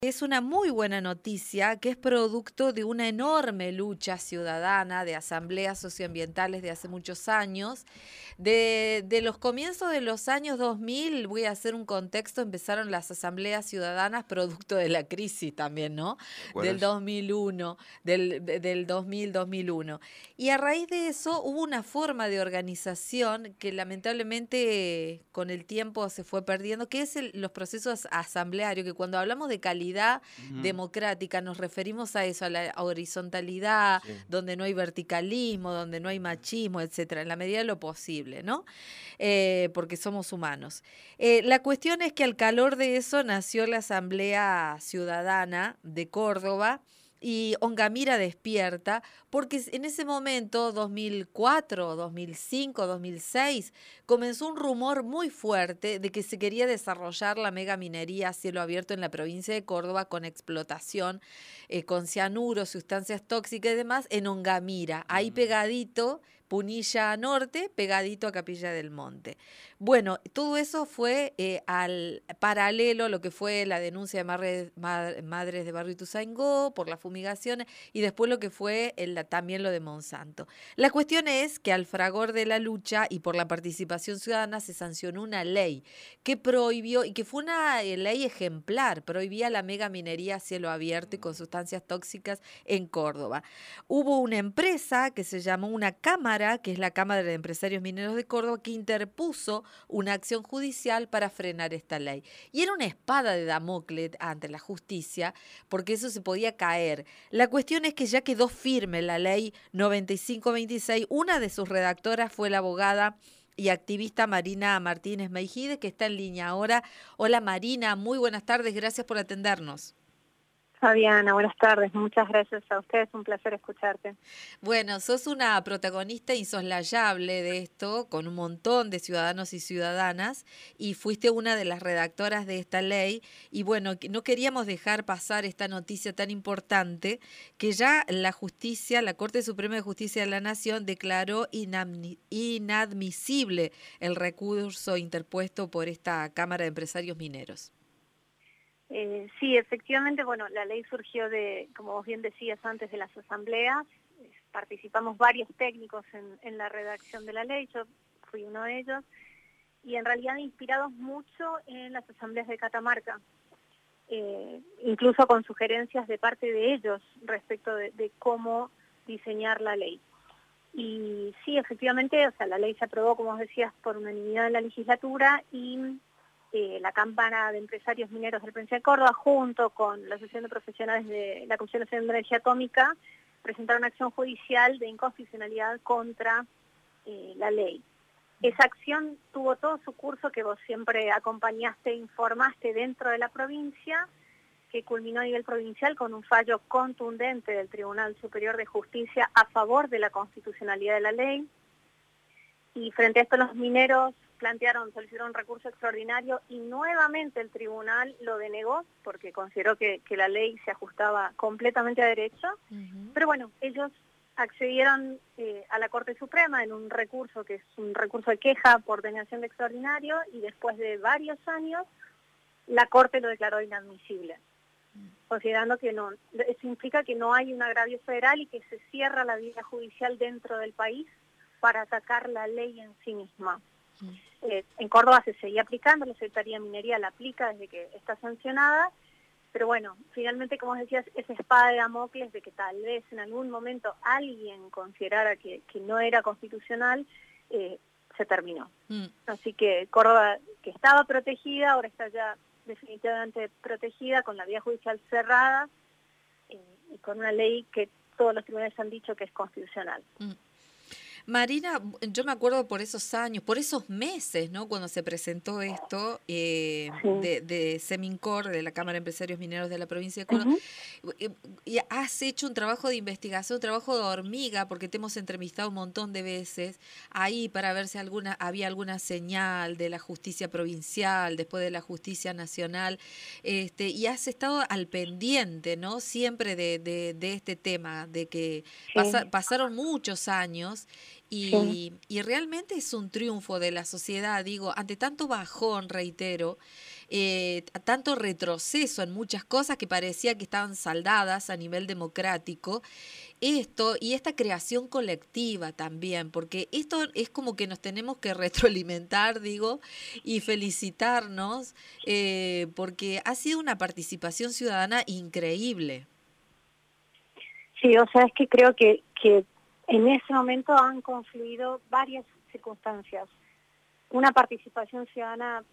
Es una muy buena noticia que es producto de una enorme lucha ciudadana de asambleas socioambientales de hace muchos años. De los comienzos de los años 2000, voy a hacer un contexto, empezaron las asambleas ciudadanas producto de la crisis también, ¿no? ¿Te Del acuerdas? 2001, del 2000-2001. Y a raíz de eso hubo una forma de organización que lamentablemente con el tiempo se fue perdiendo, que es los procesos asamblearios, que cuando hablamos de calidad Ujú. democrática nos referimos a eso, a la horizontalidad, Sí. donde no hay verticalismo, donde no hay machismo, etcétera, en la medida de lo posible, ¿no? Porque somos humanos. La cuestión es que al calor de eso nació la Asamblea Ciudadana de Córdoba y Ongamira despierta, porque en ese momento, 2004, 2005, 2006, comenzó un rumor muy fuerte de que se quería desarrollar la megaminería a cielo abierto en la provincia de Córdoba con explotación, con cianuro, sustancias tóxicas y demás, en Ongamira, ahí Mm. pegadito, Punilla Norte, pegadito a Capilla del Monte. Bueno, todo eso fue al paralelo a lo que fue la denuncia de Madres de Barrio Ituzaingó por las fumigaciones y después lo que fue también lo de Monsanto. La cuestión es que al fragor de la lucha y por la participación ciudadana se sancionó una ley que prohibió, y que fue una ley ejemplar, prohibía la megaminería a cielo abierto y con Mm. sustancias tóxicas en Córdoba. Hubo una empresa que se llamó una cámara, que es la Cámara de Empresarios Mineros de Córdoba, que interpuso una acción judicial para frenar esta ley. Y era una espada de Damocles ante la justicia, porque eso se podía caer. La cuestión es que ya quedó firme la ley 9526. Una de sus redactoras fue la abogada y activista Marina Martínez Meijide, que está en línea ahora. Hola Marina, muy buenas tardes, gracias por atendernos. Fabiana, buenas tardes. Muchas gracias a ustedes. Un placer escucharte. Bueno, sos una protagonista insoslayable de esto, con un montón de ciudadanos y ciudadanas, y fuiste una de las redactoras de esta ley. Y bueno, no queríamos dejar pasar esta noticia tan importante, que ya la justicia, la Corte Suprema de Justicia de la Nación, declaró inadmisible el recurso interpuesto por esta Cámara de Empresarios Mineros. Sí, efectivamente, bueno, la ley surgió como vos bien decías antes, de las asambleas. Participamos varios técnicos en la redacción de la ley, yo fui uno de ellos, y en realidad inspirados mucho en las asambleas de Catamarca, incluso con sugerencias de parte de ellos respecto de cómo diseñar la ley. Y sí, efectivamente, o sea, la ley se aprobó, como vos decías, por unanimidad en la legislatura y la Cámara de Empresarios Mineros de la Provincia de Córdoba, junto con la Asociación de Profesionales de la Comisión Nacional de Energía Atómica, presentaron una acción judicial de inconstitucionalidad contra la ley. Esa acción tuvo todo su curso que vos siempre acompañaste e informaste dentro de la provincia, que culminó a nivel provincial con un fallo contundente del Tribunal Superior de Justicia a favor de la constitucionalidad de la ley. Y frente a esto los mineros solicitaron un recurso extraordinario y nuevamente el tribunal lo denegó porque consideró que la ley se ajustaba completamente a derecho. Pero bueno, ellos accedieron a la Corte Suprema en un recurso que es un recurso de queja por denegación de extraordinario, y después de varios años la Corte lo declaró inadmisible, considerando que no, eso implica que no hay un agravio federal y que se cierra la vía judicial dentro del país para atacar la ley en sí misma. En Córdoba se seguía aplicando, la Secretaría de Minería la aplica desde que está sancionada, pero bueno, finalmente, como decías, esa espada de Damocles de que tal vez en algún momento alguien considerara que no era constitucional, se terminó. Así que Córdoba, que estaba protegida, ahora está ya definitivamente protegida, con la vía judicial cerrada y con una ley que todos los tribunales han dicho que es constitucional. Marina, yo me acuerdo por esos años, por esos meses, ¿no? Cuando se presentó esto Sí. de Semincor, de la Cámara de Empresarios Mineros de la provincia de Córdoba, Uh-huh. y has hecho un trabajo de investigación, un trabajo de hormiga, porque te hemos entrevistado un montón de veces ahí para ver si había alguna señal de la justicia provincial, después de la justicia nacional, y has estado al pendiente, ¿no? Siempre de este tema, de que Sí, pasaron muchos años. sí. Y realmente es un triunfo de la sociedad, digo, ante tanto bajón, reitero, tanto retroceso en muchas cosas que parecía que estaban saldadas a nivel democrático, esto y esta creación colectiva también, porque esto es como que nos tenemos que retroalimentar, digo, y felicitarnos, porque ha sido una participación ciudadana increíble. Sí, o sea, es que creo que en ese momento han confluido varias circunstancias. Una participación ciudadana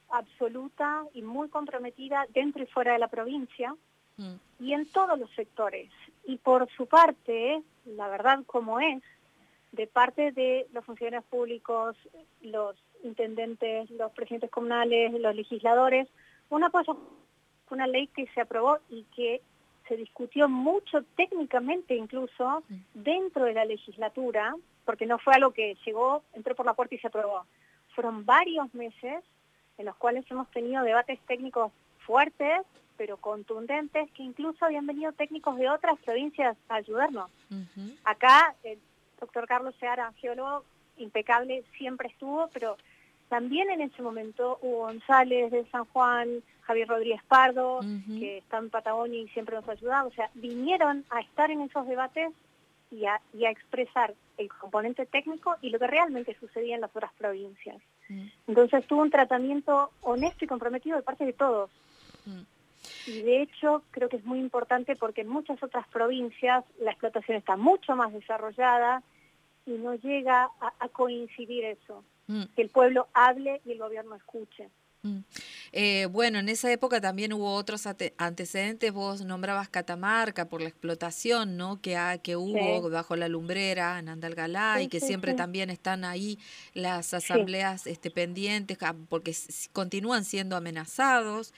absoluta y muy comprometida dentro y fuera de la provincia Mm, y en todos los sectores. Y por su parte, la verdad como es, de parte de los funcionarios públicos, los intendentes, los presidentes comunales, los legisladores, un apoyo, una ley que se aprobó y que se discutió mucho técnicamente incluso mm, dentro de la legislatura, porque no fue algo que llegó, entró por la puerta y se aprobó. Fueron varios meses en los cuales hemos tenido debates técnicos fuertes, pero contundentes, que incluso habían venido técnicos de otras provincias a ayudarnos. ujú, Acá el doctor Carlos Seara, geólogo impecable, siempre estuvo, pero también en ese momento Hugo González de San Juan, Javier Rodríguez Pardo, ujú, que está en Patagonia y siempre nos ayudaba, o sea, vinieron a estar en esos debates y a expresar el componente técnico y lo que realmente sucedía en las otras provincias. mm, Entonces tuvo un tratamiento honesto y comprometido de parte de todos. mm. Y de hecho creo que es muy importante porque en muchas otras provincias la explotación está mucho más desarrollada y no llega a coincidir eso, Mm. que el pueblo hable y el gobierno escuche. Mm. Bueno, en esa época también hubo otros antecedentes. Vos nombrabas Catamarca por la explotación, ¿no? Que Sí, hubo bajo la lumbrera en Andalgalá y sí, que sí, siempre sí, también están ahí las sí, asambleas pendientes porque continúan siendo amenazados.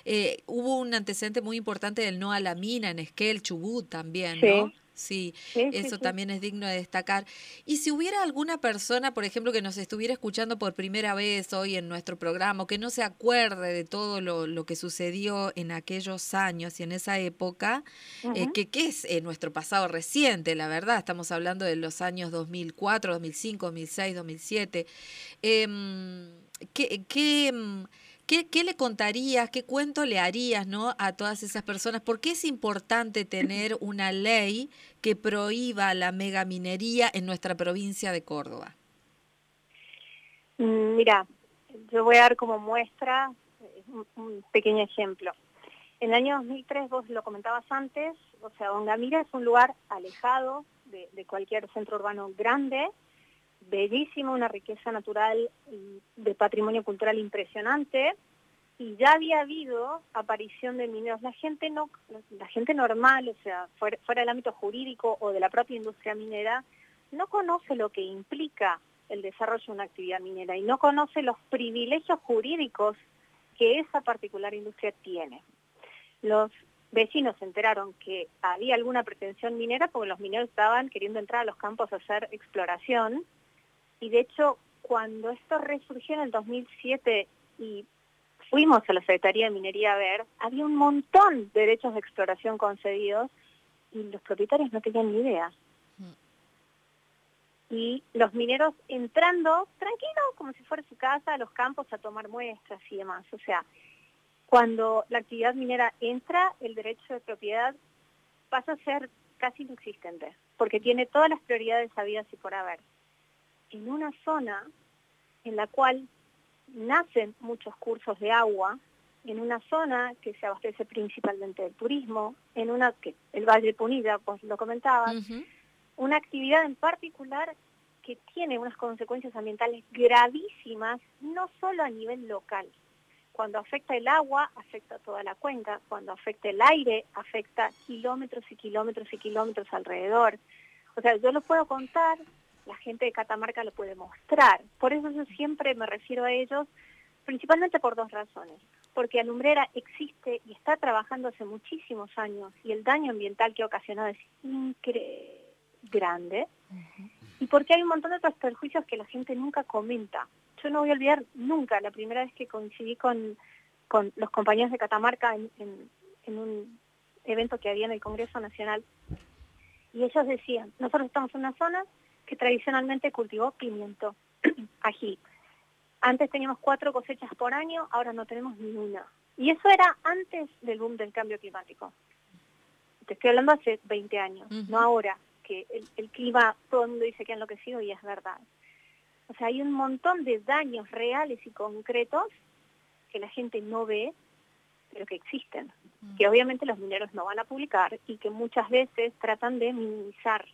Hubo un antecedente muy importante del no a la mina en Esquel, Chubut también, ¿no? sí, Sí, sí, sí, eso sí. también es digno de destacar. Y si hubiera alguna persona, por ejemplo, que nos estuviera escuchando por primera vez hoy en nuestro programa, o que no se acuerde de todo lo que sucedió en aquellos años y en esa época, Ujú. que es nuestro pasado reciente, la verdad, estamos hablando de los años 2004, 2005, 2006, 2007. Em, ¿qué, qué, em, qué le contarías, qué cuento le harías, ¿no? A todas esas personas? ¿Por qué es importante tener una ley que prohíba la megaminería en nuestra provincia de Córdoba? Mira, yo voy a dar como muestra un pequeño ejemplo. En el año 2003, vos lo comentabas antes, o sea, Ongamira es un lugar alejado de cualquier centro urbano grande, bellísimo, una riqueza natural y de patrimonio cultural impresionante, y ya había habido aparición de mineros. La gente normal, o sea, fuera del ámbito jurídico o de la propia industria minera, no conoce lo que implica el desarrollo de una actividad minera y no conoce los privilegios jurídicos que esa particular industria tiene. Los vecinos se enteraron que había alguna pretensión minera porque los mineros estaban queriendo entrar a los campos a hacer exploración, y de hecho cuando esto resurgió en el 2007 y fuimos a la Secretaría de Minería a ver, había un montón de derechos de exploración concedidos y los propietarios no tenían ni idea. Y los mineros entrando tranquilos, como si fuera su casa, a los campos a tomar muestras y demás. O sea, cuando la actividad minera entra, el derecho de propiedad pasa a ser casi inexistente, porque tiene todas las prioridades habidas y por haber. En una zona en la cual nacen muchos cursos de agua, en una zona que se abastece principalmente del turismo, en una que el Valle de Punilla, vos lo comentabas, Ujú, una actividad en particular que tiene unas consecuencias ambientales gravísimas, no solo a nivel local. Cuando afecta el agua, afecta toda la cuenca. Cuando afecta el aire, afecta kilómetros y kilómetros y kilómetros alrededor. O sea, yo lo puedo contar, la gente de Catamarca lo puede mostrar. Por eso yo siempre me refiero a ellos, principalmente por dos razones. Porque Alumbrera existe y está trabajando hace muchísimos años y el daño ambiental que ha ocasionado es grande. ujú, Y porque hay un montón de otros perjuicios que la gente nunca comenta. Yo no voy a olvidar nunca la primera vez que coincidí con los compañeros de Catamarca en un evento que había en el Congreso Nacional. Y ellos decían, nosotros estamos en una zona que tradicionalmente cultivó pimiento, ají. Antes teníamos 4 cosechas por año, ahora no tenemos ni una. Y eso era antes del boom del cambio climático. Te estoy hablando hace 20 años, no ahora, que el clima, todo el mundo dice que ha enloquecido y es verdad. O sea, hay un montón de daños reales y concretos que la gente no ve, pero que existen, que obviamente los mineros no van a publicar y que muchas veces tratan de minimizar.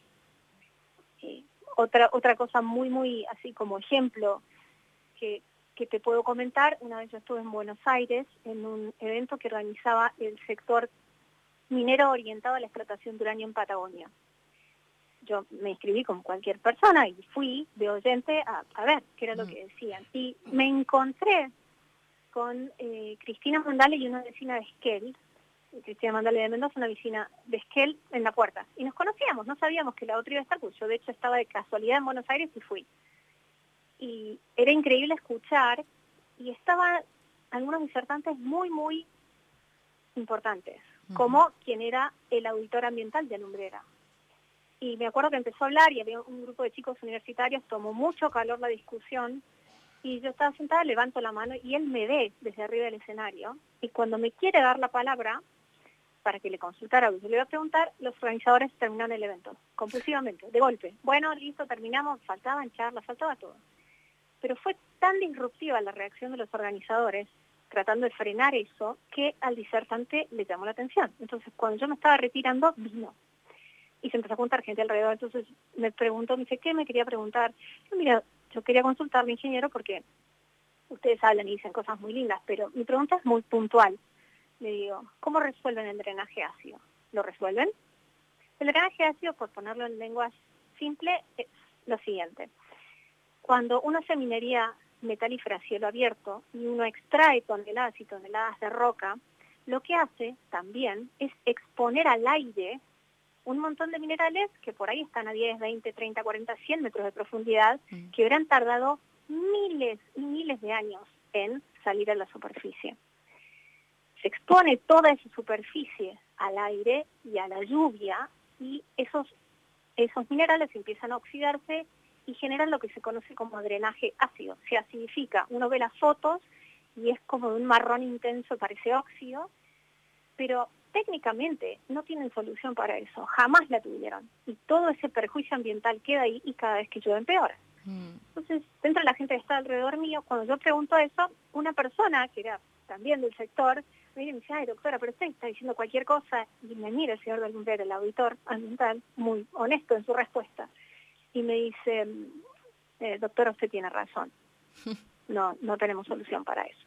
Otra cosa muy así como ejemplo que te puedo comentar, una vez yo estuve en Buenos Aires en un evento que organizaba el sector minero orientado a la explotación de uranio en Patagonia. Yo me inscribí como cualquier persona y fui de oyente a ver qué era lo que decían. Y me encontré con Cristina Mandale y una vecina de Esquel, Cristina Mandale de Mendoza, una vecina de Esquel, en la puerta. Y nos conocíamos, no sabíamos que la otra iba a estar, pues yo de hecho estaba de casualidad en Buenos Aires y fui. Y era increíble escuchar, y estaban algunos disertantes muy importantes, como quien era el auditor ambiental de Alumbrera. Y me acuerdo que empezó a hablar y había un grupo de chicos universitarios, tomó mucho calor la discusión, y yo estaba sentada, levanto la mano y él me ve desde arriba del escenario, y cuando me quiere dar la palabra para que le consultara o yo le iba a preguntar, los organizadores terminaron el evento, compulsivamente, de golpe. Bueno, listo, terminamos, faltaban charlas, faltaba todo. Pero fue tan disruptiva la reacción de los organizadores, tratando de frenar eso, que al disertante le llamó la atención. Entonces, cuando yo me estaba retirando, vino. Y se empezó a juntar gente alrededor. Entonces, me preguntó, me dice, ¿qué me quería preguntar? Yo, mira, yo quería consultarle, ingeniero, porque ustedes hablan y dicen cosas muy lindas, pero mi pregunta es muy puntual. Le digo, ¿cómo resuelven el drenaje ácido? ¿Lo resuelven? El drenaje ácido, por ponerlo en lenguas simple, es lo siguiente. Cuando uno hace minería metalífera a cielo abierto y uno extrae toneladas y toneladas de roca, lo que hace también es exponer al aire un montón de minerales que por ahí están a 10, 20, 30, 40, 100 metros de profundidad, que hubieran tardado miles y miles de años en salir a la superficie. Se expone toda esa superficie al aire y a la lluvia y esos minerales empiezan a oxidarse y generan lo que se conoce como drenaje ácido. Se acidifica. Uno ve las fotos y es como de un marrón intenso, parece óxido, pero técnicamente no tienen solución para eso. Jamás la tuvieron. Y todo ese perjuicio ambiental queda ahí y cada vez que llueve empeora. Entonces, dentro de la gente que está alrededor mío, cuando yo pregunto eso, una persona que era también del sector, me dice, ay doctora, pero usted está diciendo cualquier cosa, y me mira el señor de Alumbrera, el auditor ambiental, muy honesto en su respuesta, y me dice, doctora, usted tiene razón, no tenemos solución para eso.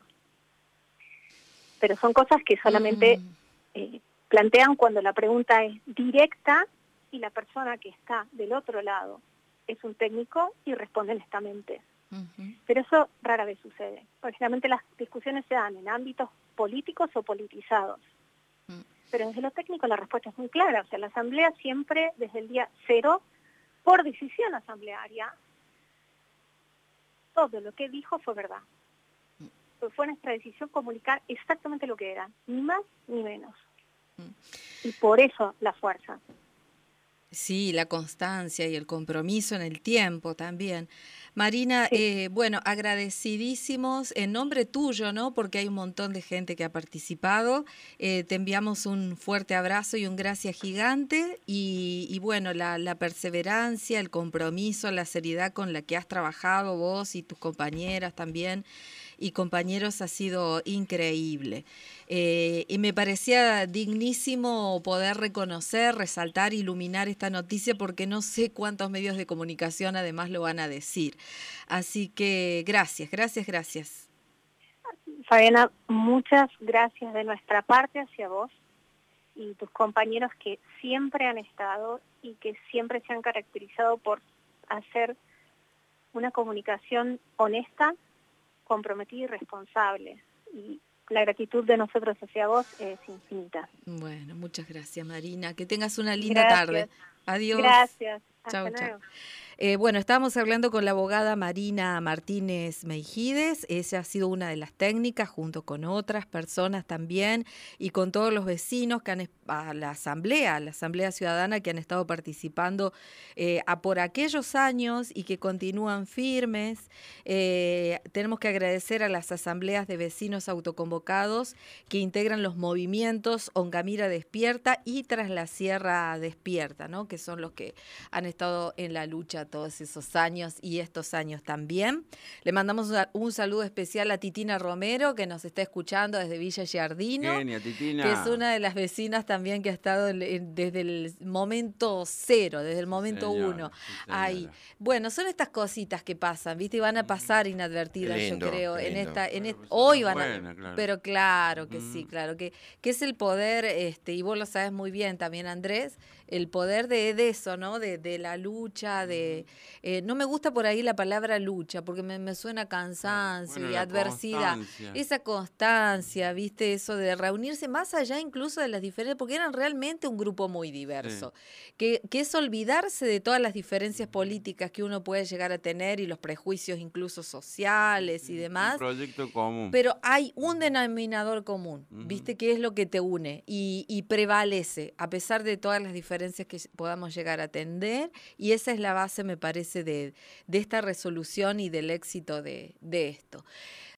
Pero son cosas que solamente plantean cuando la pregunta es directa y la persona que está del otro lado es un técnico y responde honestamente. Pero eso rara vez sucede. Porque generalmente las discusiones se dan en ámbitos políticos o politizados. Pero desde lo técnico la respuesta es muy clara. O sea, la Asamblea siempre, desde el día cero, por decisión asamblearia, todo lo que dijo fue verdad. Fue nuestra decisión comunicar exactamente lo que era, ni más ni menos. Y por eso la fuerza. Sí, la constancia y el compromiso en el tiempo también. Marina, Sí. bueno, agradecidísimos en nombre tuyo, ¿no? Porque hay un montón de gente que ha participado. Te enviamos un fuerte abrazo y un gracias gigante. Y bueno, la perseverancia, el compromiso, la seriedad con la que has trabajado vos y tus compañeras también y compañeros ha sido increíble. Y me parecía dignísimo poder reconocer, resaltar, iluminar esta noticia porque no sé cuántos medios de comunicación además lo van a decir. Así que gracias. Fabiana, muchas gracias de nuestra parte hacia vos y tus compañeros que siempre han estado y que siempre se han caracterizado por hacer una comunicación honesta, comprometida y responsable. Y la gratitud de nosotros hacia vos es infinita. Bueno, muchas gracias Marina. Que tengas una linda tarde. Gracias. Adiós. Gracias. Hasta Chau, chau. luego. Bueno, estábamos hablando con la abogada Marina Martínez Meijides. Ella ha sido una de las técnicas, junto con otras personas también, y con todos los vecinos que han a la Asamblea Ciudadana que han estado participando por aquellos años y que continúan firmes. Tenemos que agradecer a las asambleas de vecinos autoconvocados que integran los movimientos Ongamira Despierta y Tras la Sierra Despierta, ¿no? Que son los que han estado en la lucha todos esos años y estos años también. Le mandamos un saludo especial a Titina Romero, que nos está escuchando desde Villa Giardino. Genia, Titina. Que es una de las vecinas también que ha estado desde el momento cero, desde el momento uno. Ahí. Bueno, son estas cositas que pasan, ¿viste? Y van a pasar inadvertidas, Lindo, yo creo. lindo. Hoy van a. Buena, claro. Pero claro que sí, claro. Que es el poder, y vos lo sabes muy bien también, Andrés, el poder de eso, ¿no? De la lucha, no me gusta por ahí la palabra lucha, porque me suena cansancio Bueno, y la adversidad. constancia. Esa constancia, ¿viste? Eso de reunirse más allá incluso de las diferencias, porque eran realmente un grupo muy diverso. Que es olvidarse de todas las diferencias políticas que uno puede llegar a tener y los prejuicios incluso sociales y demás. Un proyecto común. Pero hay un denominador común, ¿viste? Que es lo que te une y prevalece a pesar de todas las diferencias que podamos llegar a tener, y esa es la base, me parece, de esta resolución y del éxito de esto.